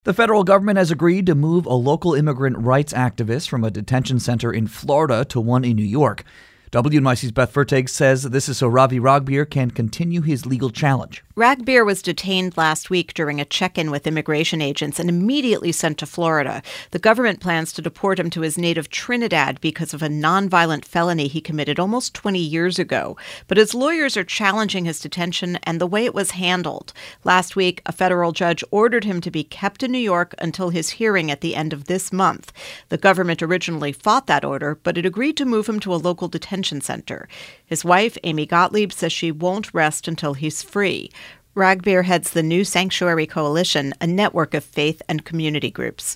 The federal government has agreed to move a local immigrant rights activist from a detention center in Florida to one in New York. WNYC's Beth Fertig says this is so Ravi Ragbir can continue his legal challenge. Ragbir was detained last week during a check-in with immigration agents and immediately sent to Florida. The government plans to deport him to his native Trinidad because of a nonviolent felony he committed almost 20 years ago. But his lawyers are challenging his detention and the way it was handled. Last week, a federal judge ordered him to be kept in New York until his hearing at the end of this month. The government originally fought that order, but it agreed to move him to a local detention center. His wife, Amy Gottlieb, says she won't rest until he's free. Ragbir heads the New Sanctuary Coalition, a network of faith and community groups.